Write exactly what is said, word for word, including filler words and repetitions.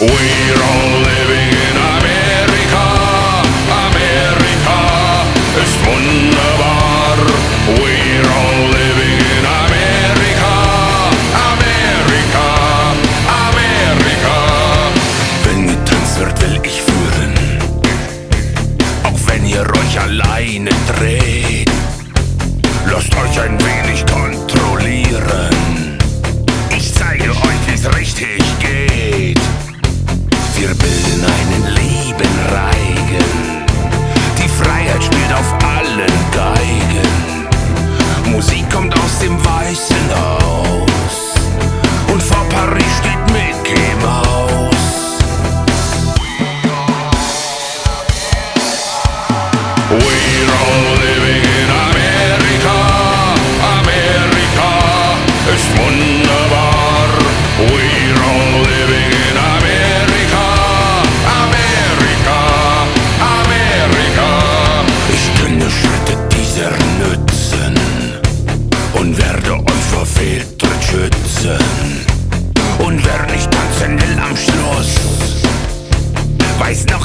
We're all living in Amerika. Amerika ist wunderbar. We're all living in Amerika. Amerika, Amerika. Wenn getanzt wird, will ich führen. Auch wenn ihr euch alleine dreht. Lasst euch ein wenig kontrollieren. Ich zeige euch, wie's richtig geht. Wir bilden einen lieben Reigen. Die Freiheit spielt auf allen Geigen. Musik kommt aus dem Weißen Haus. Und vor Paris steht Mickey Mouse. We're all living in Amerika. Amerika ist wunderbar. We're all living in Amerika. Amerika, Amerika. Ich kenne Schritte dieser nützen und werde euch vor Fehltritt schützen. Und wer nicht tanzen will am Schluss, weiß